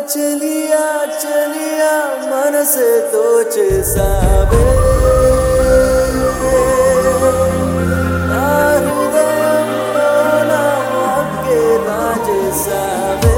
చలియా చలియా మనసే దోచేసావే నా హృదయంలో నా హక్కే రాజేసావే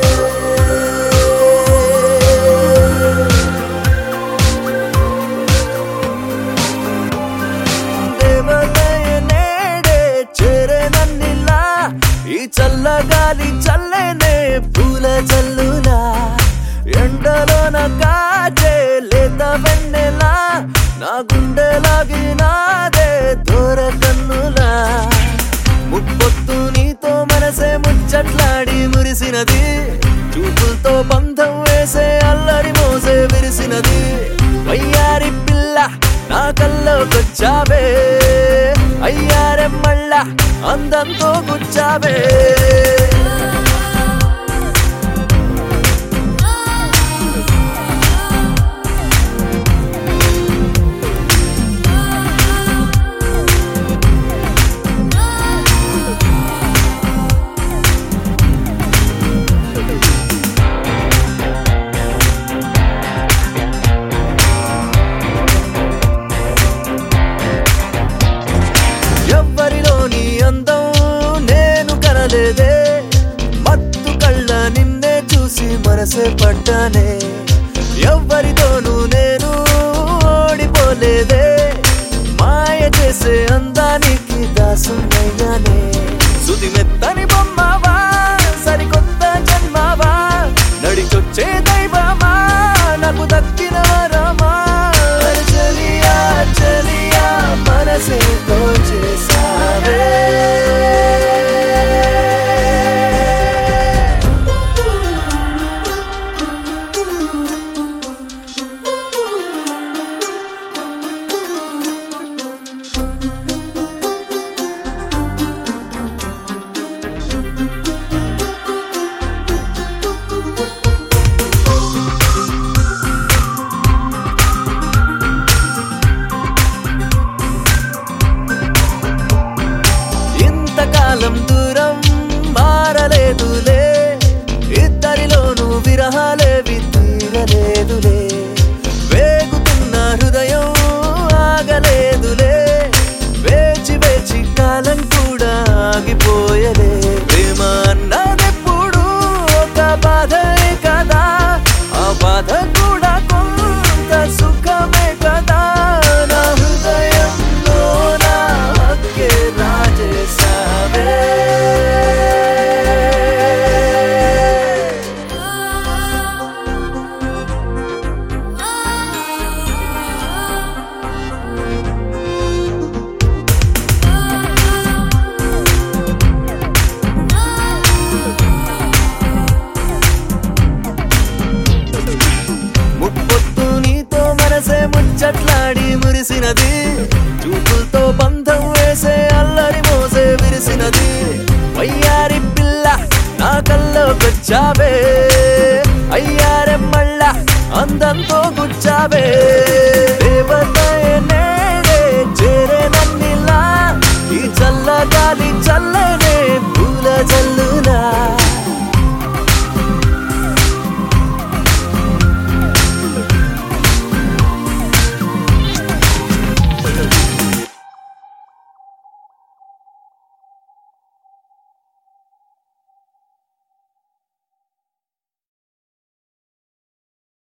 దేవతయ నేడే చేరేనన్నిలా ఈ చల్లగాలి చల్లనే పూల చల్లులా ఎండలోన కాచే లేత వెన్నెలా నా గుండెలాగి నాదే దూర కన్నులా ముప్పొత్తు నీతో మనసే ముచ్చట్లాడి మురిసినది చూపులతో బంధం వేసే అల్లరి మోసే విరిసినది వయ్యారి పిల్ల నా కల్లోకొచ్చావే అయ్యారే మళ్ళా అందంతో గుచ్చావే ఎవ్వరిలోని అందం నేను కనలేదే మత్తు కళ్ళ నిన్నే చూసి మనసే పడ్డానే ఎవ్వరితోనూ నేను ఓడిపోలేదే మాయ చేసే అందానికి దాసునయ్యానే సుది మెత్తని బొమ్మవా సరికొత్త జన్మవా నడిచొచ్చే దైవమా నాకు దక్కిన వరమా చలియా చలియా మనసే దోచేసావే ఇంతకాలం దూరం మారలేదులే ఇద్దరిలోనూ విరహాలేవి తీరలేదులే వేగుతున్న హృదయం ఆగలేదులే వేచి వేచి కాలం కూడా ఆగిపోయలే ప్రేమ అన్నదెప్పుడు ఒక బాధే కదా ఆ బాధ కూడా కొంత సుఖమే కదా నా హృదయంలో నా హక్కే రాజేసావే ముప్పొత్తు నీతో మనసే ముచ్చట్లాడి మురిసినది చూపులతో బంధం వేసే అల్లరి మోసే విరిసినది వయ్యారి పిల్ల నా కల్లోకొచ్చావే అయ్యారే మళ్ళా అందంతో గుచ్చావే దేవతయ నేడే చేరేనన్నిలా ఈ చల్లగాలి చల్లనే